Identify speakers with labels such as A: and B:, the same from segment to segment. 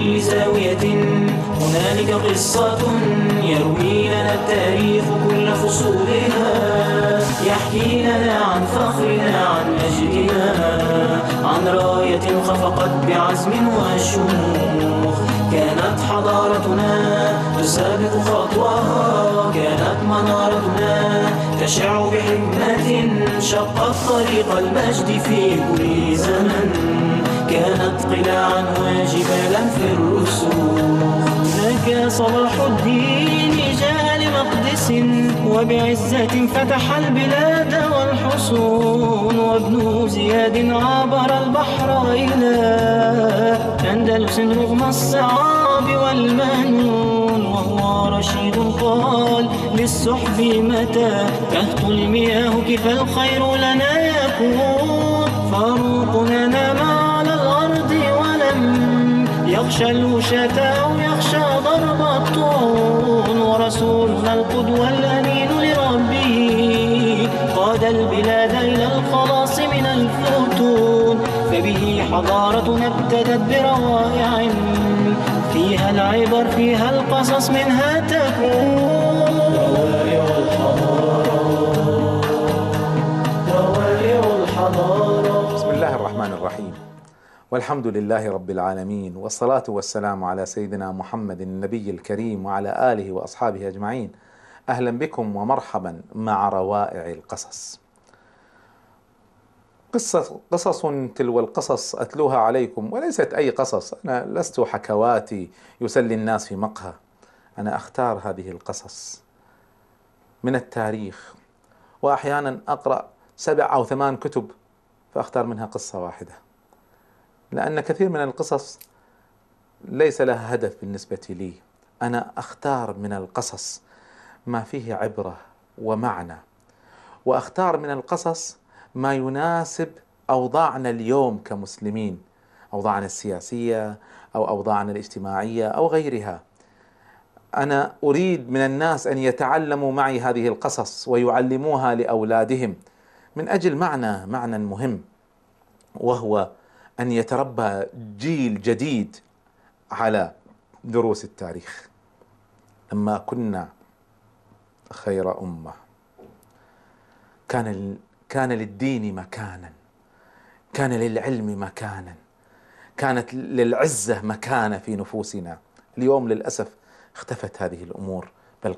A: كل زاوية هنالك قصة يروي لنا التاريخ كل فصولها، يحكي لنا عن فخرنا عن مجدنا، عن راية خفقت بعزم وشموخ. كانت حضارتنا تسابق خطوها، كانت منارتنا تشع بحكمة شقت طريق المجد في كل زمن، كانت قلاعا وجبالا في الرسوخ. هناك صلاح الدين جاء لمقدس وبعزة فتح البلاد والحصون، وابن زياد عبر البحر إلى أندلس رغم الصعاب والمنون، وهو رشيد قال للسحب متى تهت المياه كيف الخير لنا يكون. فاروقنا نام على الأرض ولم يخشى الوشاة أو يخشى ضرب الطعون، ورسولنا القدوة الأمين لربه قاد البلاد إلى الخلاص من الفتون. فبه حضارتنا ابتدت بروائع فيها العبر فيها القصص منها تكون. روائع الحضارة.
B: بسم الله الرحمن الرحيم، والحمد لله رب العالمين، والصلاة والسلام على سيدنا محمد النبي الكريم وعلى آله وأصحابه أجمعين. أهلا بكم ومرحبا مع روائع القصص. قصص تلو القصص أتلوها عليكم، وليست أي قصص، أنا لست حكواتي يسلي الناس في مقهى، أنا أختار هذه القصص من التاريخ، وأحيانا أقرأ 7 أو 8 كتب فأختار منها قصة واحدة، لأن كثير من القصص ليس لها هدف بالنسبة لي. أنا أختار من القصص ما فيه عبرة ومعنى، وأختار من القصص ما يناسب أوضاعنا اليوم كمسلمين، أوضاعنا السياسية أو أوضاعنا الاجتماعية أو غيرها. أنا أريد من الناس أن يتعلموا معي هذه القصص ويعلموها لأولادهم من أجل معنى مهم، وهو أن يتربى جيل جديد على دروس التاريخ. لما كنا خير أمة كان للدين مكانا، كان للعلم مكانا، كانت للعزة مكانة في نفوسنا. اليوم للأسف اختفت هذه الأمور بل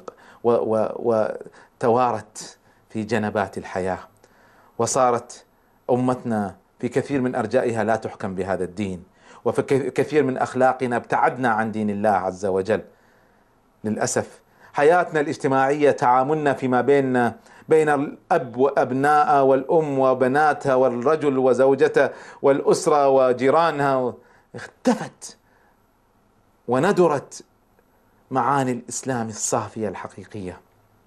B: وتوارت في جنبات الحياة، وصارت أمتنا في كثير من أرجائها لا تحكم بهذا الدين، وفي كثير من أخلاقنا ابتعدنا عن دين الله عز وجل. للأسف حياتنا الاجتماعية، تعاملنا فيما بين الأب وأبنائه والأم وبناتها والرجل وزوجته والأسرة وجيرانها اختفت، وندرت معاني الإسلام الصافية الحقيقية.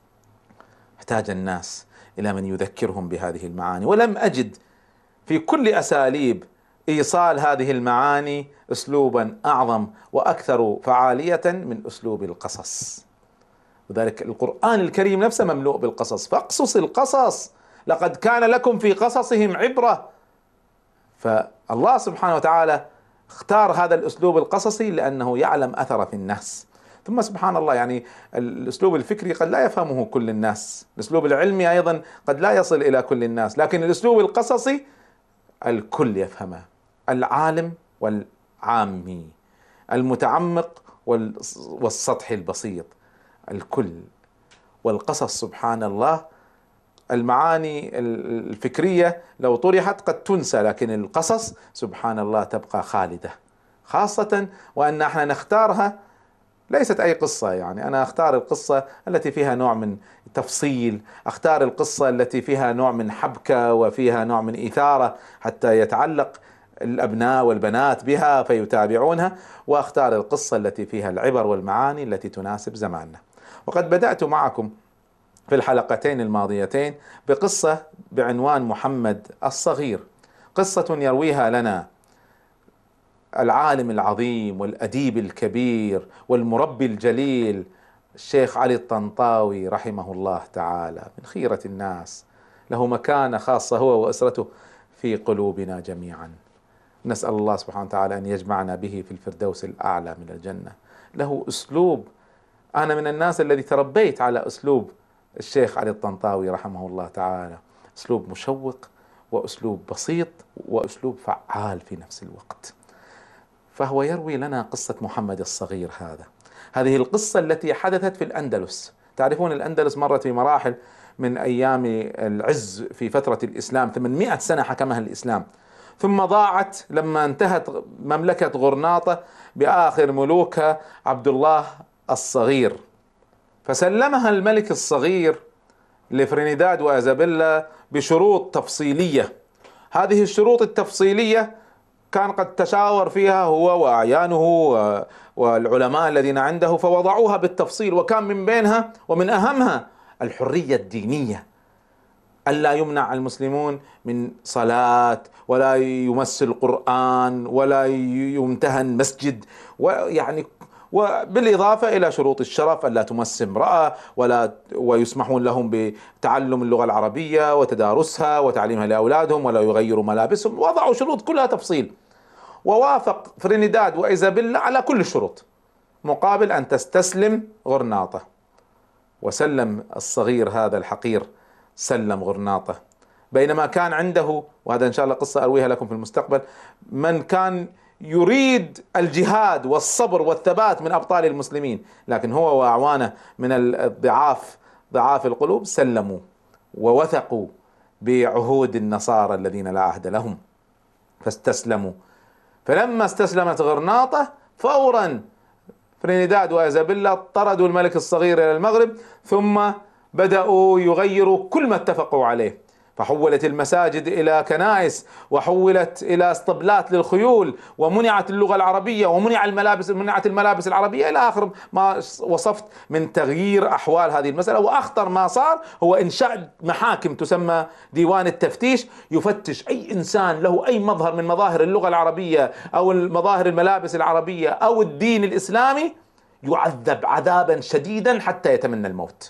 B: احتاج الناس إلى من يذكرهم بهذه المعاني، ولم أجد في كل أساليب إيصال هذه المعاني أسلوبا أعظم وأكثر فعالية من أسلوب القصص. وذلك القرآن الكريم نفسه مملوء بالقصص، فاقصص القصص لقد كان لكم في قصصهم عبرة. فالله سبحانه وتعالى اختار هذا الأسلوب القصصي لأنه يعلم أثر في الناس. ثم سبحان الله، يعني الأسلوب الفكري قد لا يفهمه كل الناس، الأسلوب العلمي أيضا قد لا يصل إلى كل الناس، لكن الأسلوب القصصي الكل يفهمه، العالم والعامي، المتعمق والسطحي البسيط، الكل. والقصص سبحان الله المعاني الفكرية لو طرحت قد تنسى، لكن القصص سبحان الله تبقى خالدة، خاصة وأن احنا نختارها ليست أي قصة. يعني أنا أختار القصة التي فيها نوع من تفصيل، أختار القصة التي فيها نوع من حبكة وفيها نوع من إثارة حتى يتعلق الأبناء والبنات بها فيتابعونها، وأختار القصة التي فيها العبر والمعاني التي تناسب زماننا. وقد بدأت معكم في الحلقتين الماضيتين بقصة بعنوان محمد الصغير، قصة يرويها لنا العالم العظيم والأديب الكبير والمربي الجليل الشيخ علي الطنطاوي رحمه الله تعالى، من خيرة الناس، له مكانة خاصة هو وأسرته في قلوبنا جميعا. نسأل الله سبحانه وتعالى أن يجمعنا به في الفردوس الأعلى من الجنة. له أسلوب، أنا من الناس الذي تربيت على أسلوب الشيخ علي الطنطاوي رحمه الله تعالى، أسلوب مشوق وأسلوب بسيط وأسلوب فعال في نفس الوقت. فهو يروي لنا قصة محمد الصغير هذه القصة التي حدثت في الأندلس. تعرفون الأندلس مرت في مراحل من أيام العز في فترة الإسلام، 800 سنة حكمها الإسلام، ثم ضاعت لما انتهت مملكة غرناطة بآخر ملوكها عبد الله الصغير، فسلمها الملك الصغير لفرينيداد وإيزابيلا بشروط تفصيلية. هذه الشروط التفصيلية كان قد تشاور فيها هو وأعيانه والعلماء الذين عنده، فوضعوها بالتفصيل، وكان من بينها ومن أهمها الحرية الدينية، ألا يمنع المسلمون من صلاة، ولا يمس القرآن، ولا يمتهن مسجد، وبالإضافة إلى شروط الشرف، ألا تمس امرأة، ويسمحون لهم بتعلم اللغة العربية وتدارسها وتعليمها لأولادهم، ولا يغيروا ملابسهم. وضعوا شروط كلها تفصيل، ووافق فرينيداد وإيزابيلا على كل الشروط مقابل أن تستسلم غرناطة. وسلم الصغير هذا الحقير، سلم غرناطة، بينما كان عنده، وهذا إن شاء الله قصة أرويها لكم في المستقبل، من كان يريد الجهاد والصبر والثبات من أبطال المسلمين، لكن هو وأعوانه من ضعاف القلوب سلموا ووثقوا بعهود النصارى الذين لا عهد لهم فاستسلموا. فلما استسلمت غرناطة فورا فرينيداد وإيزابيلا طردوا الملك الصغير إلى المغرب، ثم بدأوا يغيروا كل ما اتفقوا عليه، فحولت المساجد إلى كنائس، وحولت إلى اسطبلات للخيول، ومنعت اللغة العربية، منعت الملابس العربية، إلى آخر ما وصفت من تغيير أحوال هذه المسألة. وأخطر ما صار هو إنشاء محاكم تسمى ديوان التفتيش، يفتش أي إنسان له أي مظهر من مظاهر اللغة العربية أو مظاهر الملابس العربية أو الدين الإسلامي، يعذب عذابا شديدا حتى يتمنى الموت.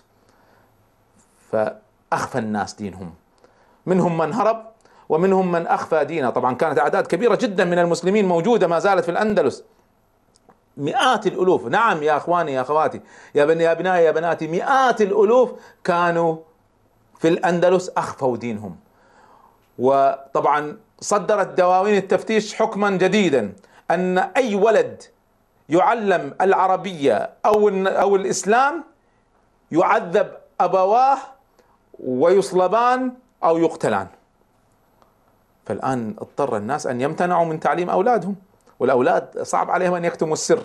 B: فأخفى الناس دينهم، منهم من هرب ومنهم من أخفى دينه. طبعا كانت أعداد كبيرة جدا من المسلمين موجودة ما زالت في الأندلس، مئات الألوف. نعم يا أخواني يا أخواتي يا أبنائي يا بناتي، مئات الألوف كانوا في الأندلس أخفوا دينهم. وطبعا صدرت دواوين التفتيش حكما جديدا أن أي ولد يعلم العربية أو الإسلام يعذب أبواه ويصلبان أو يقتلان. فالآن اضطر الناس أن يمتنعوا من تعليم أولادهم، والأولاد صعب عليهم أن يكتموا السر.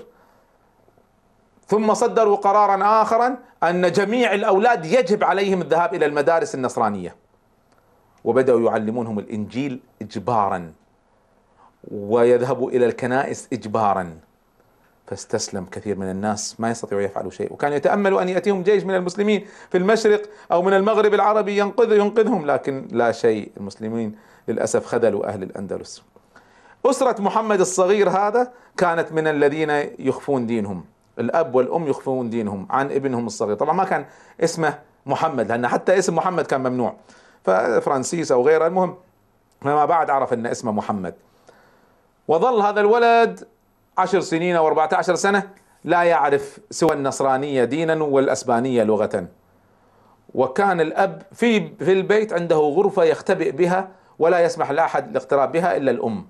B: ثم صدروا قرارا آخرا أن جميع الأولاد يجب عليهم الذهاب إلى المدارس النصرانية، وبدأوا يعلمونهم الإنجيل إجبارا، ويذهبوا إلى الكنائس إجبارا. فاستسلم كثير من الناس، ما يستطيعوا يفعلوا شيء، وكانوا يتأملوا أن يأتيهم جيش من المسلمين في المشرق أو من المغرب العربي ينقذهم، لكن لا شيء. المسلمين للأسف خذلوا أهل الأندلس. أسرة محمد الصغير هذا كانت من الذين يخفون دينهم، الأب والأم يخفون دينهم عن ابنهم الصغير. طبعا ما كان اسمه محمد، لأن حتى اسم محمد كان ممنوع، ففرانسيس أو غيره. المهم فيما بعد عرف أن اسمه محمد. وظل هذا الولد 10 سنين أو 14 سنة لا يعرف سوى النصرانية دينا والأسبانية لغة. وكان الأب في البيت عنده غرفة يختبئ بها ولا يسمح لأحد الاقتراب بها إلا الأم.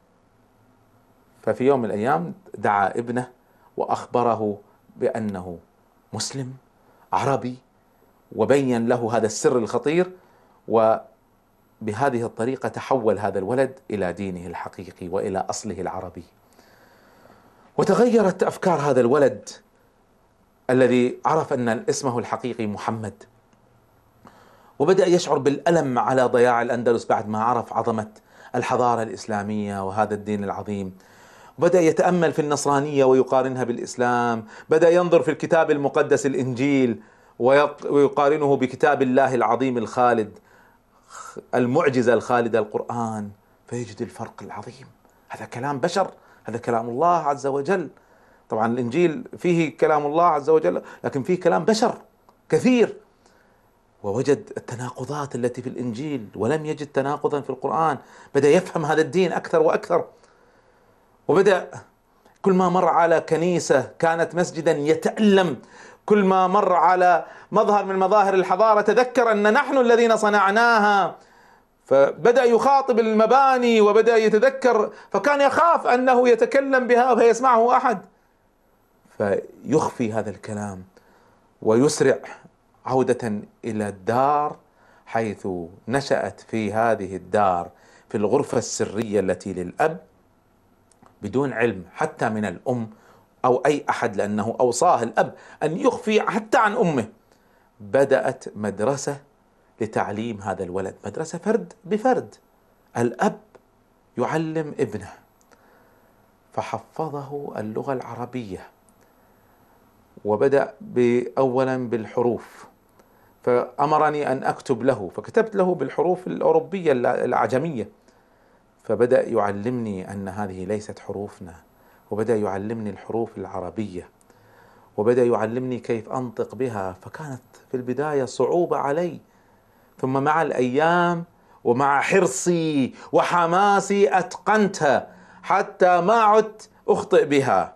B: ففي يوم من الأيام دعا ابنه وأخبره بأنه مسلم عربي، وبين له هذا السر الخطير، وبهذه الطريقة تحول هذا الولد إلى دينه الحقيقي وإلى أصله العربي. وتغيرت أفكار هذا الولد الذي عرف أن اسمه الحقيقي محمد، وبدأ يشعر بالألم على ضياع الأندلس بعد ما عرف عظمة الحضارة الإسلامية وهذا الدين العظيم. بدأ يتأمل في النصرانية ويقارنها بالإسلام، بدأ ينظر في الكتاب المقدس الإنجيل ويقارنه بكتاب الله العظيم الخالد، المعجزة الخالدة القرآن، فيجد الفرق العظيم. هذا كلام بشر، هذا كلام الله عز وجل. طبعا الإنجيل فيه كلام الله عز وجل، لكن فيه كلام بشر كثير. ووجد التناقضات التي في الإنجيل ولم يجد تناقضا في القرآن. بدأ يفهم هذا الدين أكثر وأكثر. وبدأ كل ما مر على كنيسة كانت مسجدا يتألم، كل ما مر على مظهر من مظاهر الحضارة تذكر أن نحن الذين صنعناها، فبدأ يخاطب المباني وبدأ يتذكر، فكان يخاف أنه يتكلم بها فيسمعه أحد، فيخفي هذا الكلام ويسرع عودة إلى الدار، حيث نشأت في هذه الدار في الغرفة السرية التي للأب بدون علم حتى من الأم أو أي أحد، لأنه أوصاه الأب أن يخفي حتى عن أمه. بدأت مدرسة لتعليم هذا الولد، مدرسة فرد بفرد، الأب يعلم ابنه، فحفظه اللغة العربية، وبدأ أولا بالحروف، فأمرني أن أكتب له، فكتبت له بالحروف الأوروبية الأعجمية، فبدأ يعلمني أن هذه ليست حروفنا، وبدأ يعلمني الحروف العربية، وبدأ يعلمني كيف أنطق بها، فكانت في البداية صعوبة علي، ثم مع الأيام ومع حرصي وحماسي أتقنتها حتى ما عدت أخطئ بها.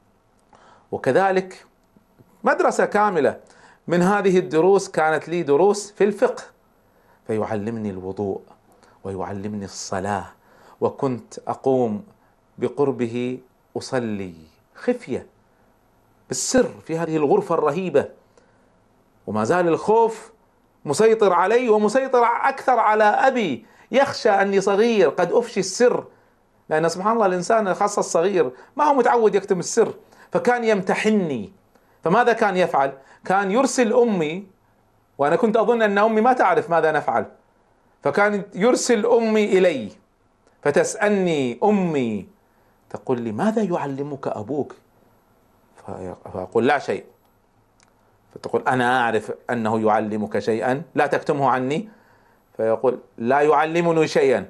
B: وكذلك مدرسة كاملة من هذه الدروس كانت لي دروس في الفقه، فيعلمني الوضوء ويعلمني الصلاة، وكنت أقوم بقربه أصلي خفية بالسر في هذه الغرفة الرهيبة، وما زال الخوف مسيطر علي ومسيطر أكثر على أبي، يخشى أني صغير قد أفشي السر، لأن سبحان الله الإنسان خاصة الصغير ما هو متعود يكتم السر، فكان يمتحني. فماذا كان يفعل؟ كان يرسل أمي، وأنا كنت أظن أن أمي ما تعرف ماذا نفعل، فكان يرسل أمي إلي فتسألني أمي، تقول لي: ماذا يعلمك أبوك؟ فأقول: لا شيء. فتقول: أنا أعرف أنه يعلمك شيئا، لا تكتمه عني. فيقول: لا يعلمني شيئا.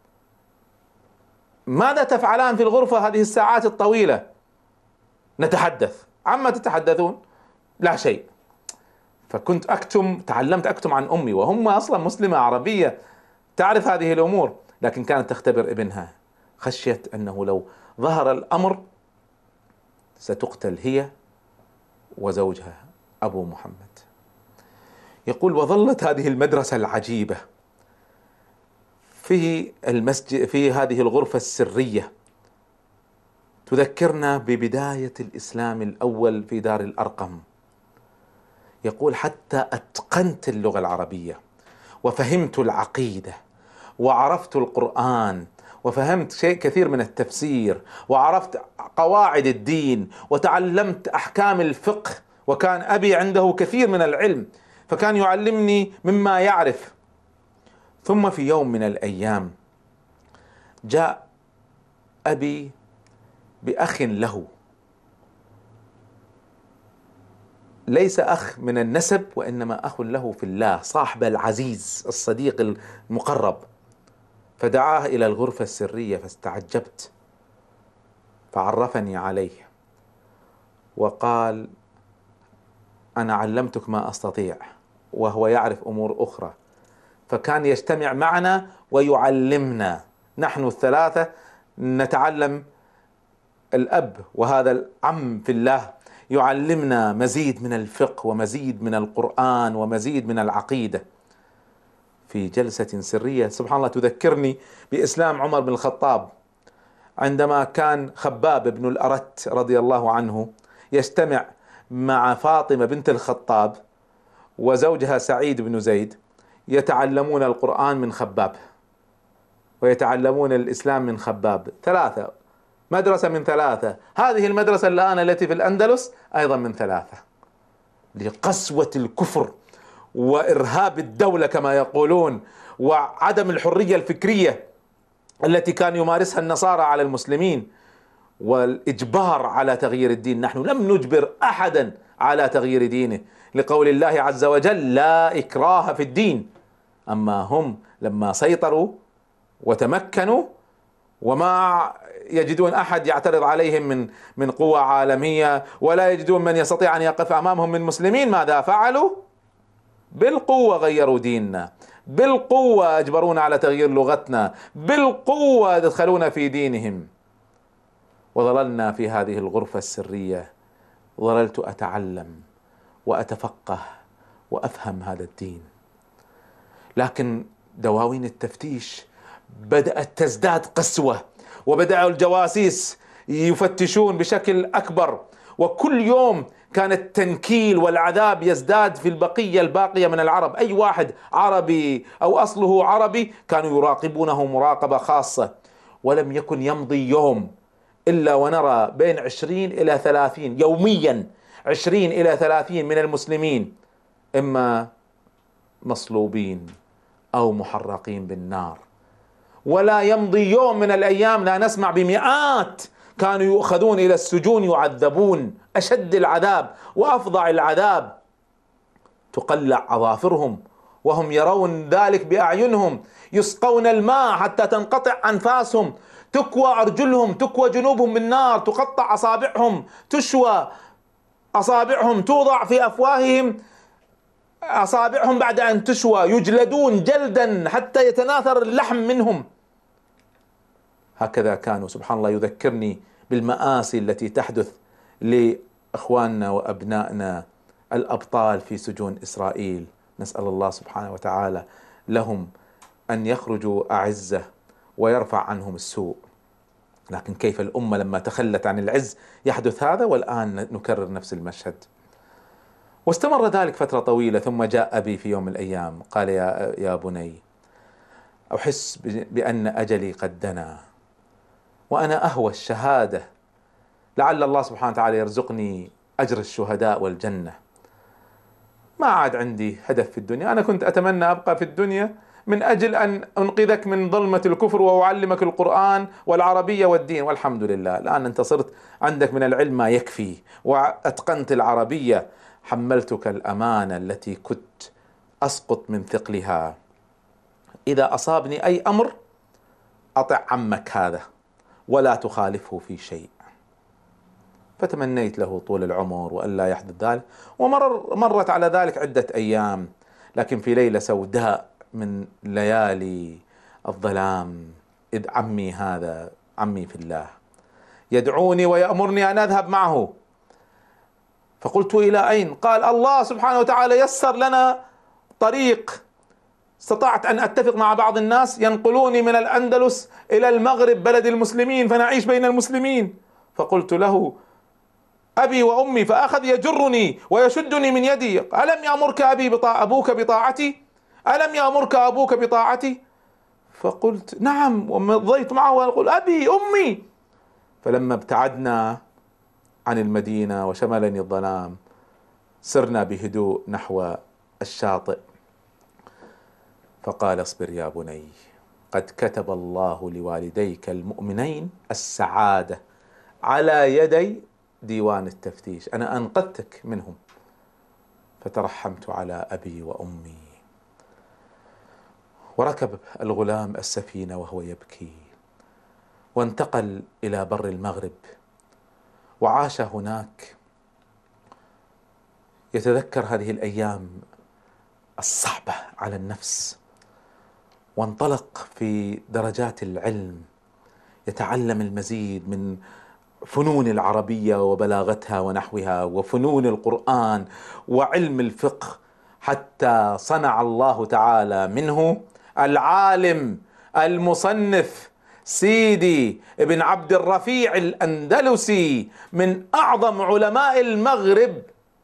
B: ماذا تفعلان في الغرفة هذه الساعات الطويلة؟ نتحدث. عما تتحدثون؟ لا شيء. فكنت أكتم، تعلمت أكتم عن أمي، وهم أصلا مسلمة عربية تعرف هذه الأمور، لكن كانت تختبر ابنها، خشيت أنه لو ظهر الأمر ستقتل هي وزوجها أبو محمد. يقول: وظلت هذه المدرسة العجيبة في المسجد في هذه الغرفة السرية تذكرنا ببداية الإسلام الأول في دار الأرقم. يقول: حتى أتقنت اللغة العربية وفهمت العقيدة وعرفت القرآن وفهمت شيء كثير من التفسير وعرفت قواعد الدين وتعلمت أحكام الفقه، وكان أبي عنده كثير من العلم فكان يعلمني مما يعرف. ثم في يوم من الأيام جاء أبي بأخ له، ليس أخ من النسب وإنما أخ له في الله، صاحب العزيز الصديق المقرب، فدعاه إلى الغرفة السرية فاستعجبت، فعرفني عليه وقال: أنا علمتك ما أستطيع، وهو يعرف أمور أخرى. فكان يجتمع معنا ويعلمنا، نحن الثلاثة نتعلم، الأب وهذا العم في الله يعلمنا مزيد من الفقه ومزيد من القرآن ومزيد من العقيدة في جلسة سرية. سبحان الله تذكرني بإسلام عمر بن الخطاب، عندما كان خباب بن الأرت رضي الله عنه يجتمع مع فاطمة بنت الخطاب وزوجها سعيد بن زيد، يتعلمون القرآن من خباب ويتعلمون الإسلام من خباب، ثلاثة، مدرسة من ثلاثة. هذه المدرسة الآن التي في الأندلس أيضا من ثلاثة، لقسوة الكفر وإرهاب الدولة كما يقولون وعدم الحرية الفكرية التي كان يمارسها النصارى على المسلمين والإجبار على تغيير الدين. نحن لم نجبر أحدا على تغيير دينه، لقول الله عز وجل: لا إكراه في الدين. أما هم لما سيطروا وتمكنوا وما يجدون أحد يعترض عليهم من قوة عالمية، ولا يجدون من يستطيع أن يقف أمامهم من مسلمين، ماذا فعلوا؟ بالقوة غيروا ديننا، بالقوة أجبرونا على تغيير لغتنا، بالقوة يدخلون في دينهم. وظللنا في هذه الغرفة السرية، ظللت أتعلم وأتفقه وأفهم هذا الدين. لكن دواوين التفتيش بدأت تزداد قسوة، وبدأوا الجواسيس يفتشون بشكل أكبر، وكل يوم كان التنكيل والعذاب يزداد في البقية الباقية من العرب. أي واحد عربي أو أصله عربي كانوا يراقبونه مراقبة خاصة. ولم يكن يمضي يوم إلا ونرى بين 20 إلى 30 يوميا، 20 إلى 30 من المسلمين إما مصلوبين أو محرقين بالنار. ولا يمضي يوم من الأيام لا نسمع بمئات كانوا يؤخذون إلى السجون يعذبون أشد العذاب وأفظع العذاب، تقلع أظافرهم وهم يرون ذلك بأعينهم، يسقون الماء حتى تنقطع أنفاسهم، تكوى أرجلهم، تكوى جنوبهم بالنار، تقطع أصابعهم، تشوى أصابعهم، توضع في أفواههم أصابعهم بعد أن تشوى، يجلدون جلدا حتى يتناثر اللحم منهم. هكذا كانوا. سبحان الله، يذكرني بالمآسي التي تحدث لإخواننا وأبنائنا الأبطال في سجون إسرائيل. نسأل الله سبحانه وتعالى لهم أن يخرجوا أعزة ويرفع عنهم السوء. لكن كيف الأمة لما تخلت عن العز يحدث هذا، والآن نكرر نفس المشهد. واستمر ذلك فترة طويلة، ثم جاء أبي في يوم من الأيام قال: يا بني، أحس بأن أجلي قد دنا، وأنا أهوى الشهادة، لعل الله سبحانه وتعالى يرزقني أجر الشهداء والجنة. ما عاد عندي هدف في الدنيا، أنا كنت أتمنى أبقى في الدنيا من أجل أن أنقذك من ظلمة الكفر وأعلمك القرآن والعربية والدين، والحمد لله الآن أنت صرت عندك من العلم ما يكفي، وأتقنت العربية، حملتك الأمانة التي كنت أسقط من ثقلها. إذا أصابني أي أمر أطع عمك هذا ولا تخالفه في شيء. فتمنيت له طول العمر وألا يحدث ذلك، ومرت على ذلك عدة أيام. لكن في ليلة سوداء من ليالي الظلام، إذ عمي هذا، عمي في الله، يدعوني ويأمرني أن أذهب معه. فقلت: إلى أين؟ قال: الله سبحانه وتعالى يسر لنا طريق، استطعت أن أتفق مع بعض الناس ينقلوني من الأندلس إلى المغرب بلد المسلمين فنعيش بين المسلمين. فقلت له: أبي وأمي. فأخذ يجرني ويشدني من يدي: ألم يأمرك أبوك بطاعتي؟ ألم يأمرك أبوك بطاعتي؟ فقلت: نعم، ومضيت معه وأقول: أبي أمي. فلما ابتعدنا عن المدينة وشملني الظلام، سرنا بهدوء نحو الشاطئ، فقال: اصبر يا بني، قد كتب الله لوالديك المؤمنين السعادة على يدي ديوان التفتيش، أنا أنقذتك منهم. فترحمت على أبي وأمي. وركب الغلام السفينة وهو يبكي، وانتقل إلى بر المغرب، وعاش هناك يتذكر هذه الأيام الصعبة على النفس، وانطلق في درجات العلم، يتعلم المزيد من فنون العربية وبلاغتها ونحوها، وفنون القرآن وعلم الفقه، حتى صنع الله تعالى منه العالم المصنف سيدي ابن عبد الرفيع الأندلسي، من أعظم علماء المغرب،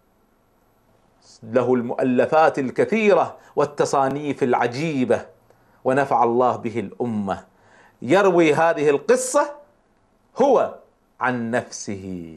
B: له المؤلفات الكثيرة والتصانيف العجيبة، ونفع الله به الأمة. يروي هذه القصة هو عن نفسه،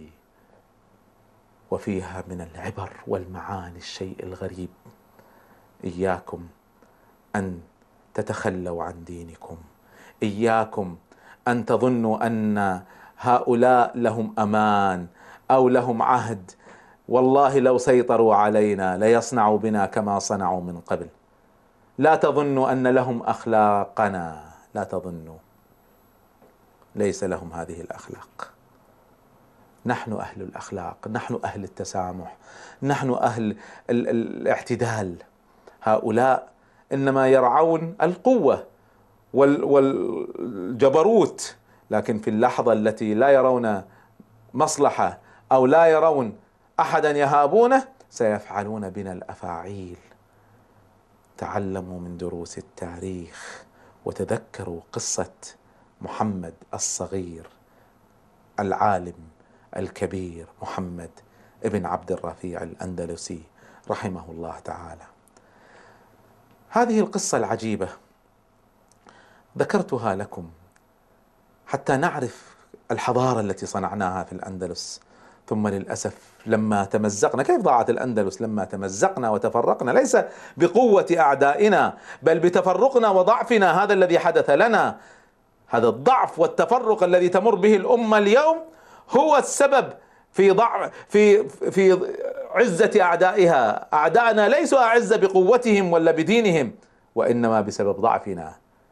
B: وفيها من العبر والمعاني الشيء الغريب. إياكم أن تتخلوا عن دينكم، إياكم أن تظنوا أن هؤلاء لهم أمان أو لهم عهد. والله لو سيطروا علينا ليصنعوا بنا كما صنعوا من قبل. لا تظنوا أن لهم أخلاقنا، لا تظنوا، ليس لهم هذه الأخلاق. نحن أهل الأخلاق، نحن أهل التسامح، نحن أهل الاعتدال. هؤلاء إنما يرعون القوة والجبروت لكن في اللحظة التي لا يرون مصلحة أو لا يرون أحدا يهابونه سيفعلون بنا الأفاعيل. تعلموا من دروس التاريخ وتذكروا قصة محمد الصغير العالم الكبير محمد ابن عبد الرفيع الأندلسي رحمه الله تعالى. هذه القصة العجيبة ذكرتها لكم حتى نعرف الحضارة التي صنعناها في الأندلس، ثم للأسف لما تمزقنا، كيف ضاعت الأندلس؟ لما تمزقنا وتفرقنا، ليس بقوة أعدائنا بل بتفرقنا وضعفنا، هذا الذي حدث لنا. هذا الضعف والتفرق الذي تمر به الأمة اليوم هو السبب في ضعف في عزة أعدائها. أعدائنا ليسوا أعزة بقوتهم ولا بدينهم، وإنما بسبب ضعفنا.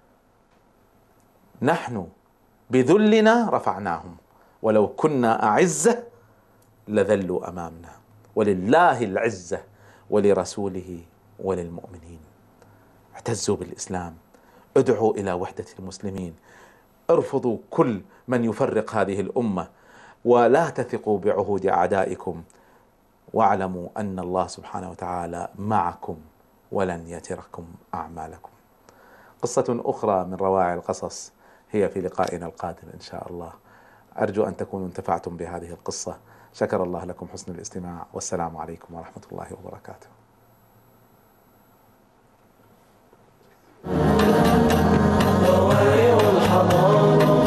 B: نحن بذلنا رفعناهم، ولو كنا أعزة لذلوا أمامنا. ولله العزة ولرسوله وللمؤمنين. اعتزوا بالإسلام، ادعوا إلى وحدة المسلمين، ارفضوا كل من يفرق هذه الأمة، ولا تثقوا بعهود أعدائكم، واعلموا أن الله سبحانه وتعالى معكم ولن يتركم أعمالكم. قصة أخرى من روائع القصص هي في لقائنا القادم إن شاء الله. أرجو أن تكونوا انتفعتم بهذه القصة. شكر الله لكم حسن الاستماع، والسلام عليكم ورحمة الله وبركاته.
A: روائع الحضارة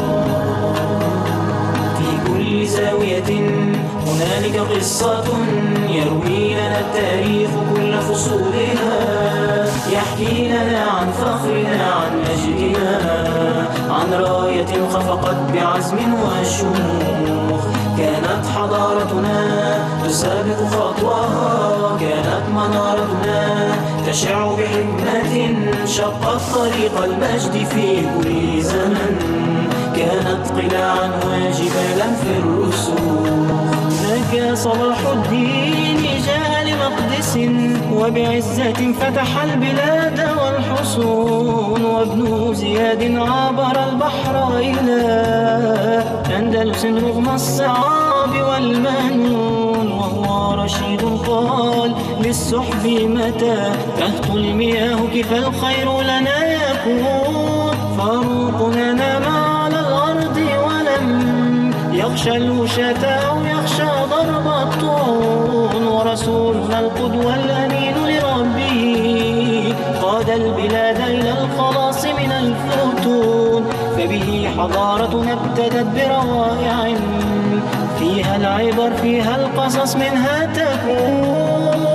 A: في كل زاوية هنالك قصة يروي لنا التاريخ كل فصولها، يحكي لنا عن فخرنا عن مجدنا، عن راية خفقت بعزم وشموخ. كانت حضارتنا تسابق خطوها، كانت منارتنا تشع بحكمة، شقت طريق المجد في كل زمن، كانت قلاعا وجبالا في الرسوخ. هناك صلاح الدين جاء لمقدس وبعزة فتح البلاد والحصون، وابن زياد عبر البحر إلى أندلس رغم الصعاب والمنون، وهو رشيد قال للسحب متى تهت المياه كيف الخير لنا يكون. فاروقنا نام على الأرض ولم يخشى الوشاة أو يخشى ضرب الطعون، ورسولنا القدوة الأمين لربه قاد البلاد إلى الخلاص من الفتون. فبه حضارتنا ابتدت بروائع فيها العبر فيها القصص منها تكون.